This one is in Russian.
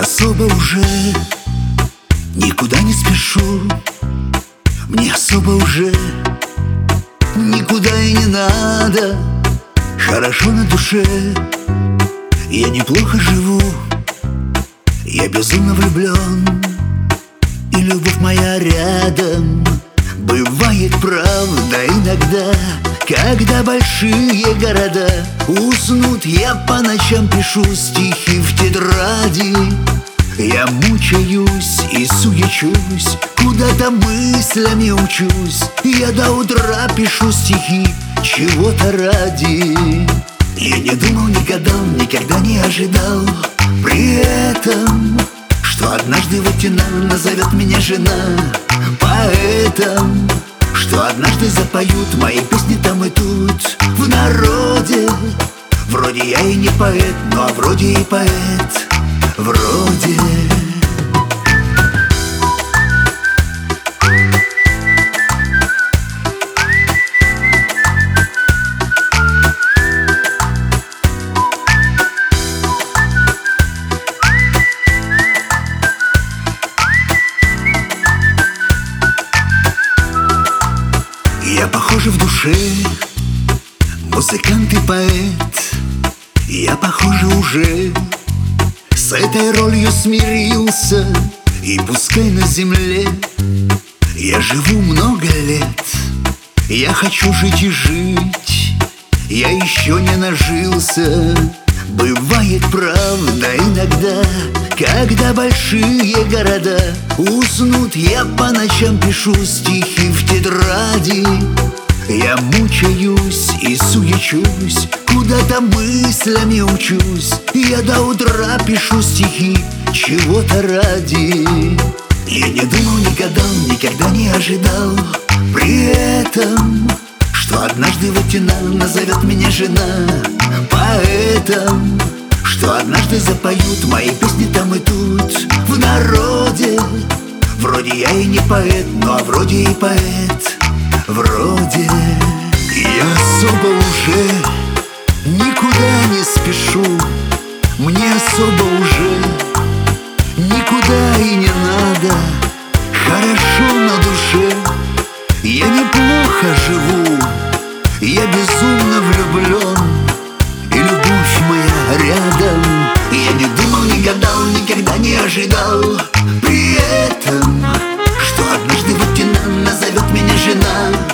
особо уже никуда не спешу. Мне особо уже никуда и не надо. Хорошо на душе, я неплохо живу. Я безумно влюблен, и любовь моя рядом. Бывает правда иногда, когда большие города уснут, я по ночам пишу стихи в тетради. Я мучаюсь и суечусь, куда-то мыслями учусь. Я до утра пишу стихи чего-то ради. Я не думал, не гадал, никогда не ожидал при этом, что однажды вот назовет меня жена поэтом, что однажды запоют мои песни там и тут в народе. Вроде я и не поэт, но вроде и поэт. Вроде. Я похож в душе музыкант и поэт. Я, похоже, уже с этой ролью смирился. И пускай на земле я живу много лет, я хочу жить и жить, я еще не нажился. Бывает правда иногда, когда большие города уснут, я по ночам пишу стихи в тетради. Я мучаюсь и суечусь, куда-то мыслями учусь. Я до утра пишу стихи чего-то ради. Я не думал, не гадал, никогда не ожидал при этом, что однажды вот назовет меня жена поэтом, что однажды запоют мои песни там и тут в народе. Вроде я и не поэт, но вроде и поэт. Вроде. Я особо уже никуда не спешу. Мне особо уже никуда и не надо. Хорошо на душе, я неплохо живу. Я безумно влюблен, и любовь моя рядом. Я не думал, не гадал, никогда не ожидал при этом, что однажды вот назовет меня жена